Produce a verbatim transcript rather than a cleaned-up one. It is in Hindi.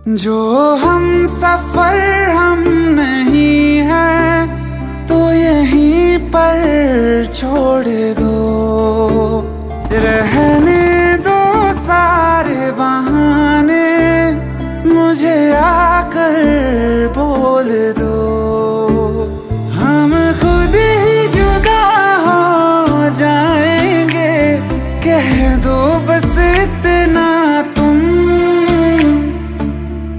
जो हम सफर हम नहीं हैं तो यहीं पर छोड़ दो, रहने दो सारे बहाने, मुझे आकर बोल दो। हम खुद ही जुदा हो जाएंगे, कह दो बस इतना